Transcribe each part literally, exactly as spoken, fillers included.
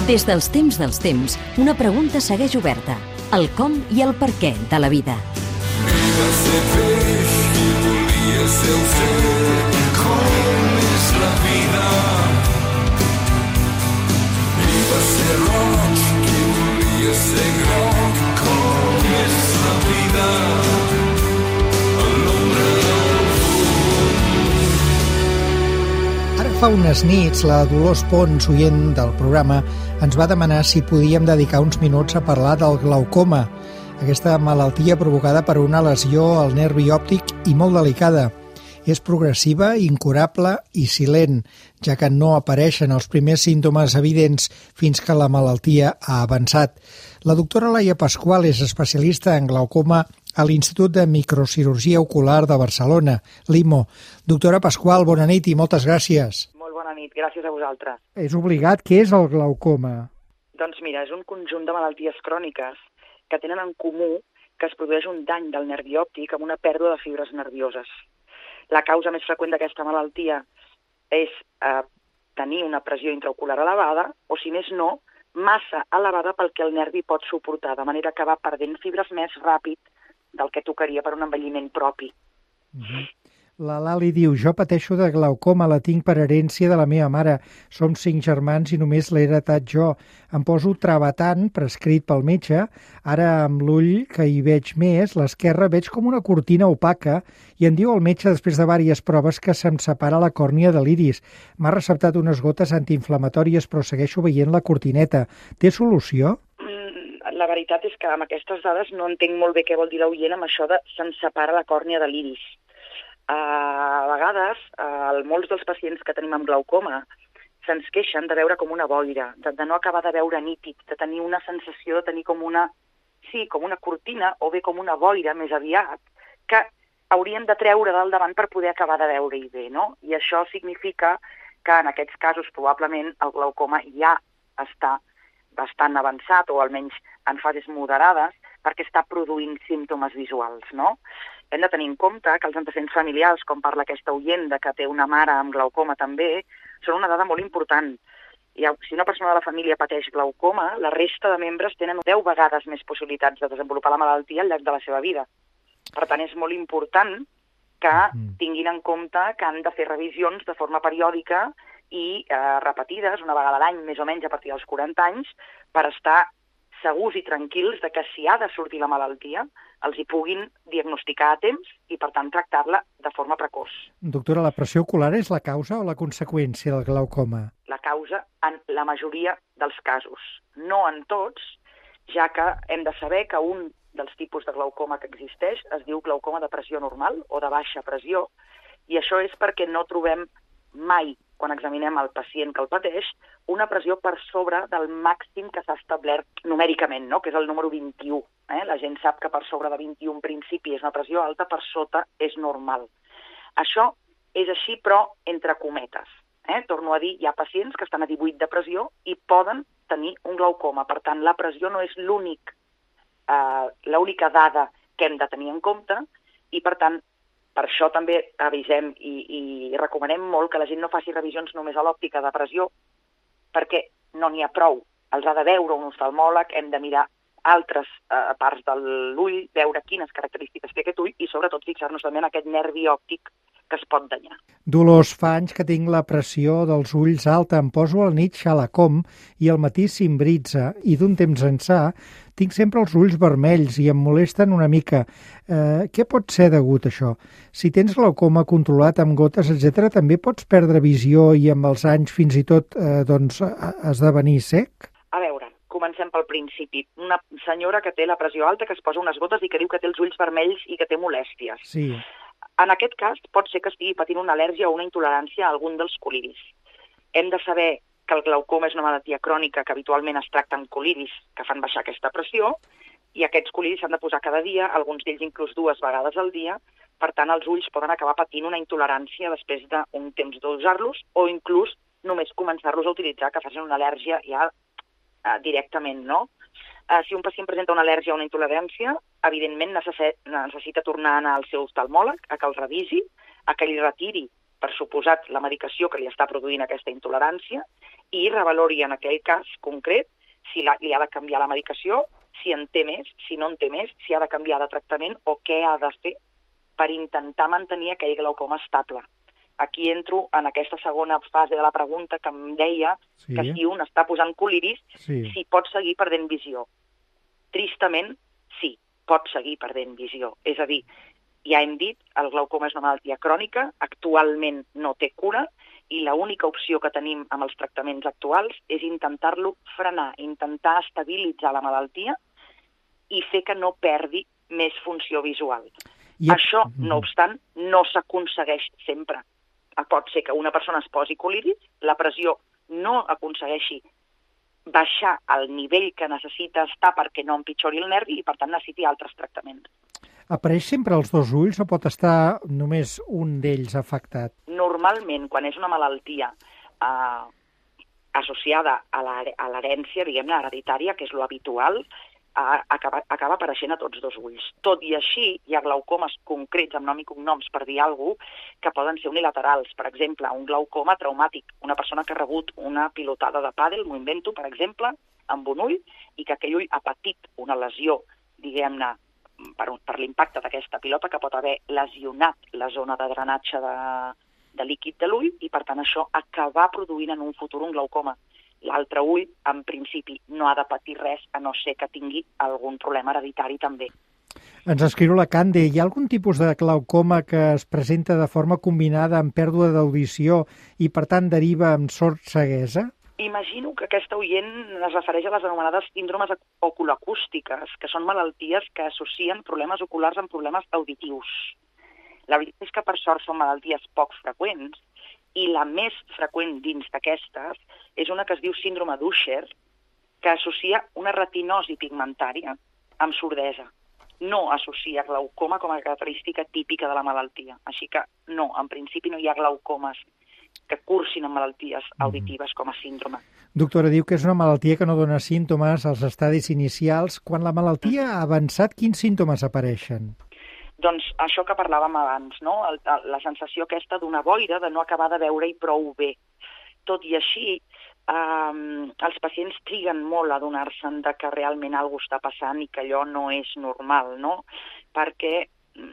Des dels temps dels temps, una pregunta segueix oberta. El com i el per què de la vida. Va ser peix qui volia ser oceà. Com és la vida? I va ser roig qui volia ser groc. Com és la vida? A l'ombra del fum. Ara fa unes nits, la Dolors Pons, oient del programa, ens va demanar si podíem dedicar uns minuts a parlar del glaucoma, aquesta malaltia provocada per una lesió al nervi òptic i molt delicada. És progressiva, incurable i silent, ja que no apareixen els primers símptomes evidents fins que la malaltia ha avançat. La doctora Laia Pascual és especialista en glaucoma a l'Institut de Microcirurgia Ocular de Barcelona, l'I M O. Doctora Pascual, bona nit i moltes gràcies. Molt bona nit, gràcies a vosaltres. És obligat, què és el glaucoma? Doncs mira, és un conjunt de malalties cròniques que tenen en comú que es produeix un dany del nervi òptic amb una pèrdua de fibres nervioses. La causa més freqüent d'aquesta malaltia és eh, tenir una pressió intraocular elevada o, si més no, massa elevada pel que el nervi pot suportar, de manera que va perdent fibres més ràpid del que tocaria per un envelliment propi. Uh-huh. La Lali diu, jo pateixo de glaucoma, la tinc per herència de la meva mare. Som cinc germans i només l'he heretat jo. Em poso Travatan, prescrit pel metge. Ara amb l'ull que hi veig més, l'esquerra, veig com una cortina opaca i em diu el metge després de diverses proves que se'm separa la còrnia de l'iris. M'ha receptat unes gotes antiinflamatòries però segueixo veient la cortineta. Té solució? La veritat és que amb aquestes dades no entenc molt bé què vol dir l'oient amb això de se'm separa la còrnia de l'iris. Uh, a vegades, uh, molts dels pacients que tenim amb glaucoma se'ns queixen de veure com una boira, de, de no acabar de veure nítid, de tenir una sensació de tenir com una, sí, com una cortina o bé com una boira més aviat, que haurien de treure del davant per poder acabar de veure-hi bé, no? I això significa que en aquests casos probablement el glaucoma ja està bastant avançat, o almenys en fases moderades, perquè està produint símptomes visuals, no? Hem de tenir en compte que els antecedents familiars, com parla aquesta oient de que té una mare amb glaucoma també, són una dada molt important. I si una persona de la família pateix glaucoma, la resta de membres tenen deu vegades més possibilitats de desenvolupar la malaltia al llarg de la seva vida. Per tant, és molt important que tinguin en compte que han de fer revisions de forma periòdica i eh, repetides, una vegada a l'any, més o menys a partir dels quaranta anys, per estar segurs i tranquils de que si ha de sortir la malaltia, els hi puguin diagnosticar a temps i, per tant, tractar-la de forma precoç. Doctora, la pressió ocular és la causa o la conseqüència del glaucoma? La causa en la majoria dels casos. No en tots, ja que hem de saber que un dels tipus de glaucoma que existeix es diu glaucoma de pressió normal o de baixa pressió, i això és perquè no trobem mai, quan examinem el pacient que el pateix, una pressió per sobre del màxim que s'ha establert numèricament, no? Que és el número vint-i-u. Eh? La gent sap que per sobre de vint-i-u en principi és una pressió alta, per sota és normal. Això és així, però entre cometes. Eh? Torno a dir, hi ha pacients que estan a divuit de pressió i poden tenir un glaucoma. Per tant, la pressió no és l'únic, eh, l'única dada que hem de tenir en compte i, per tant, per això també avisem i, i recomanem molt que la gent no faci revisions només a l'òptica de pressió, perquè no n'hi ha prou. Els ha de veure un oftalmòleg, hem de mirar altres eh, parts de l'ull, veure quines característiques té aquest ull i sobretot fixar-nos també en aquest nervi òptic que es pot danyar. Dolors, fa anys que tinc la pressió dels ulls alta, em poso al nit Xalacom i al matí Simbritza i d'un temps ençà tinc sempre els ulls vermells i em molesten una mica. Eh, què pot ser degut a això? Si tens glaucoma controlat amb gotes, etcètera, també pots perdre visió i amb els anys fins i tot eh, doncs, esdevenir cec? A veure, comencem pel principi. Una senyora que té la pressió alta, que es posa unes gotes i que diu que té els ulls vermells i que té molèsties. Sí. En aquest cas, pot ser que estigui patint una al·lèrgia o una intolerància a algun dels coliris. Hem de saber que el glaucoma és una malaltia crònica que habitualment es tracta amb coliris que fan baixar aquesta pressió i aquests coliris s'han de posar cada dia, alguns d'ells inclús dues vegades al dia. Per tant, els ulls poden acabar patint una intolerància després d'un temps d'usar-los o inclús només començar-los a utilitzar, que facin una al·lèrgia ja eh, directament, no? Eh, si un pacient presenta una al·lèrgia o una intolerància, evidentment necessita tornar a anar al seu oftalmòleg, a que el revisi, a que li retiri, per suposat, la medicació que li està produint aquesta intolerància i revalori en aquell cas concret si la, li ha de canviar la medicació, si en té més, si no en té més, si ha de canviar de tractament o què ha de fer per intentar mantenir aquell glaucoma estable. Aquí entro en aquesta segona fase de la pregunta que em deia sí. que si un està posant coliris, sí. si pot seguir perdent visió. Tristament, sí, pot seguir perdent visió. És a dir, ja hem dit, el glaucoma és una malaltia crònica, actualment no té cura, i l'única opció que tenim amb els tractaments actuals és intentar-lo frenar, intentar estabilitzar la malaltia i fer que no perdi més funció visual. I... Això, no obstant, no s'aconsegueix sempre. Pot ser que una persona es posi coliris, la pressió no aconsegueixi baixar al nivell que necessita estar perquè no empitjori el nervi i, per tant, necessiti altres tractaments. Apareix sempre als dos ulls o pot estar només un d'ells afectat? Normalment, quan és una malaltia eh, associada a l'herència, diguem-ne, hereditària, que és lo habitual, Acaba, acaba apareixent a tots dos ulls. Tot i així, hi ha glaucomes concrets amb nom i cognoms, per dir alguna cosa, que poden ser unilaterals. Per exemple, un glaucoma traumàtic, una persona que ha rebut una pilotada de pàdel, m'ho invento, per exemple, amb un ull, i que aquell ull ha patit una lesió, diguem-ne, per, per l'impacte d'aquesta pilota, que pot haver lesionat la zona de drenatge de, de líquid de l'ull, i per tant això acabar produint en un futur un glaucoma. L'altre ull, en principi, no ha de patir res, a no ser que tingui algun problema hereditari també. Ens escriu la Cande, hi ha algun tipus de glaucoma que es presenta de forma combinada amb pèrdua d'audició i, per tant, deriva en sord-ceguesa? Imagino que aquesta oient es refereix a les anomenades síndromes oculoacústiques, que són malalties que associen problemes oculars amb problemes auditius. La veritat és que, per sort, són malalties poc freqüents, i la més freqüent dins d'aquestes és una que es diu síndrome d'Usher, que associa una retinosi pigmentària amb sordesa. No associa glaucoma com a característica típica de la malaltia. Així que no, en principi no hi ha glaucomes que cursin amb malalties auditives com a síndrome. Doctora, diu que és una malaltia que no dona símptomes als estadis inicials. Quan la malaltia ha avançat, quins símptomes apareixen? Doncs això que parlàvem abans, no? El, la sensació aquesta d'una boira, de no acabar de veure-hi prou bé. Tot i així, eh, els pacients triguen molt a adonar-se'n de que realment alguna cosa està passant i que allò no és normal, no? Perquè,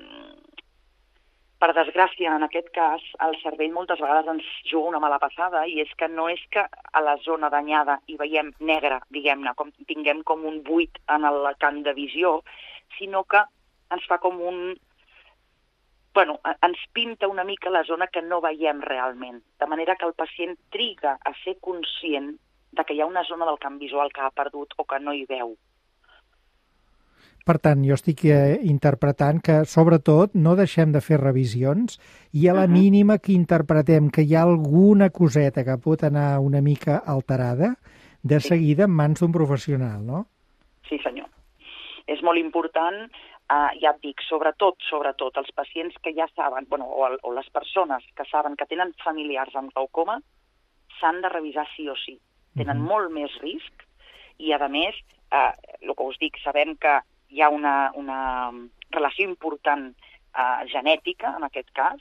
per desgràcia, en aquest cas, el cervell moltes vegades ens juga una mala passada i és que no és que a la zona danyada hi veiem negre, diguem-ne, com tinguem com un buit en el camp de visió, sinó que ens fa com un... Bueno, ens pinta una mica la zona que no veiem realment, de manera que el pacient triga a ser conscient de que hi ha una zona del camp visual que ha perdut o que no hi veu. Per tant, jo estic eh, interpretant que, sobretot, no deixem de fer revisions i a la uh-huh. mínima que interpretem que hi ha alguna coseta que pot anar una mica alterada, de sí. seguida en mans d'un professional, no? Sí, senyor. És molt important... Uh, ja et dic, sobretot, sobretot, els pacients que ja saben, bueno, o, el, o les persones que saben que tenen familiars amb glaucoma, s'han de revisar sí o sí. Tenen uh-huh. molt més risc i, a més, uh, el que us dic, sabem que hi ha una, una relació important uh, genètica, en aquest cas,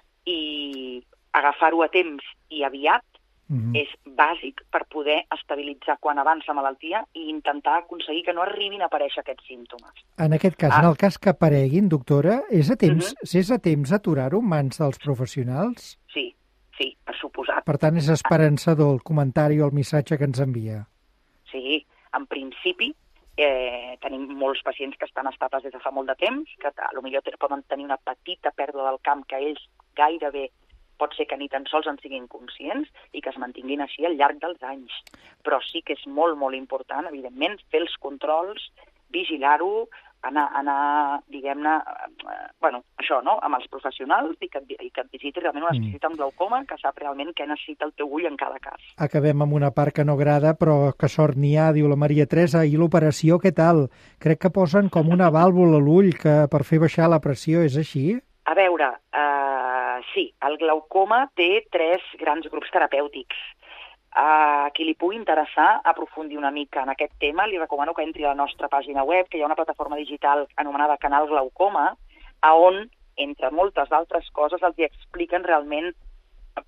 i agafar-ho a temps i aviat Uh-huh. és bàsic per poder estabilitzar quan avança la malaltia i intentar aconseguir que no arribin a aparèixer aquests símptomes. En aquest cas, ah. en el cas que apareguin, doctora, és a temps, uh-huh. és a temps aturar-ho en mans dels professionals? Sí, sí, per suposat. Per tant, és esperançador el comentari o el missatge que ens envia. Sí, en principi eh, tenim molts pacients que estan estables des de fa molt de temps, que potser poden tenir una petita pèrdua del camp que ells gairebé pot ser que ni tan sols en siguin conscients i que es mantinguin així al llarg dels anys. Però sí que és molt, molt important, evidentment, fer els controls, vigilar-ho, anar, anar diguem-ne, eh, bueno, això, no?, amb els professionals i que, i que et visiti realment un especialista amb glaucoma que sap realment què necessita el teu ull en cada cas. Acabem amb una part que no agrada, però que sort n'hi ha, diu la Maria Teresa, i l'operació què tal? Crec que posen com una vàlvula a l'ull que per fer baixar la pressió, és així? A veure, eh, sí, el glaucoma té tres grans grups terapèutics. A qui li pugui interessar aprofundir una mica en aquest tema, li recomano que entri a la nostra pàgina web, que hi ha una plataforma digital anomenada Canal Glaucoma, a on, entre moltes altres coses, els hi expliquen realment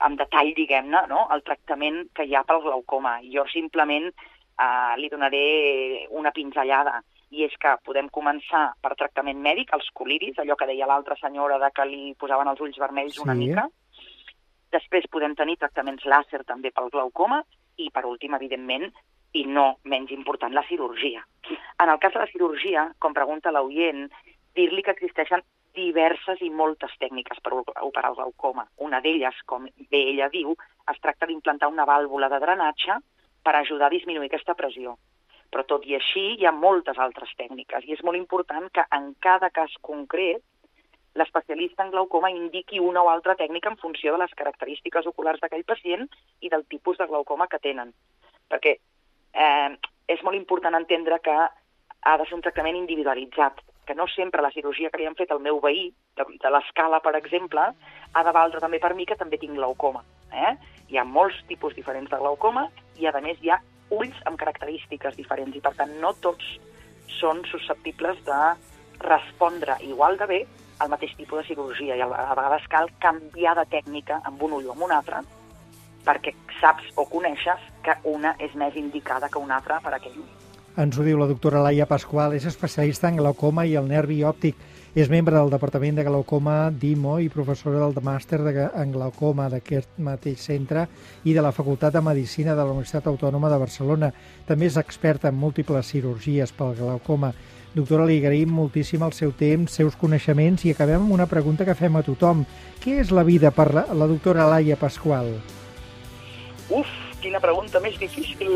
en detall, diguem-ne, no? El tractament que hi ha pel glaucoma. Jo simplement eh, li donaré una pinzellada, i és que podem començar per tractament mèdic, els coliris, allò que deia l'altra senyora de que li posaven els ulls vermells una Sí. mica. Després podem tenir tractaments làser també pel glaucoma i, per últim, evidentment, i no menys important, la cirurgia. En el cas de la cirurgia, com pregunta l'oient, dir-li que existeixen diverses i moltes tècniques per operar el glaucoma. Una d'elles, com bé ella diu, es tracta d'implantar una vàlvula de drenatge per ajudar a disminuir aquesta pressió. Però tot i així hi ha moltes altres tècniques i és molt important que en cada cas concret l'especialista en glaucoma indiqui una o altra tècnica en funció de les característiques oculars d'aquell pacient i del tipus de glaucoma que tenen. Perquè eh, és molt important entendre que ha de ser un tractament individualitzat, que no sempre la cirurgia que li han fet al meu veí, de, de l'escala, per exemple, ha de valdre també per mi, que també tinc glaucoma. Eh? Hi ha molts tipus diferents de glaucoma i, a més, hi ha ulls amb característiques diferents i, per tant, no tots són susceptibles de respondre igual de bé al mateix tipus de cirurgia i a vegades cal canviar de tècnica amb un ull o amb un altre perquè saps o coneixes que una és més indicada que una altra per aquell ull. Ens ho diu la doctora Laia Pasqual, és especialista en glaucoma i el nervi òptic. És membre del Departament de Glaucoma d'I M O i professora del màster en glaucoma d'aquest mateix centre i de la Facultat de Medicina de la Universitat Autònoma de Barcelona. També és experta en múltiples cirurgies pel glaucoma. Doctora, li agraïm moltíssim el seu temps, seus coneixements i acabem amb una pregunta que fem a tothom. Què és la vida per la, la doctora Laia Pasqual? Uf, quina pregunta més difícil!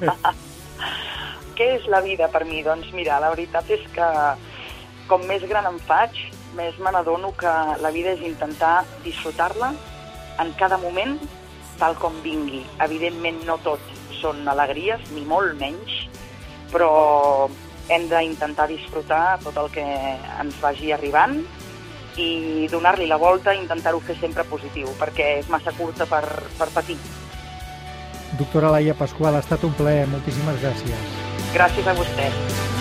Què és la vida per mi? Doncs mira, la veritat és que com més gran em faig, més me n'adono que la vida és intentar disfrutar-la en cada moment tal com vingui. Evidentment no tot són alegries, ni molt menys, però hem d'intentar disfrutar tot el que ens vagi arribant i donar-li la volta i intentar-ho fer sempre positiu, perquè és massa curta per, per patir. Doctora Laia Pasqual, ha estat un plaer. Moltíssimes gràcies. Gràcies a vostè.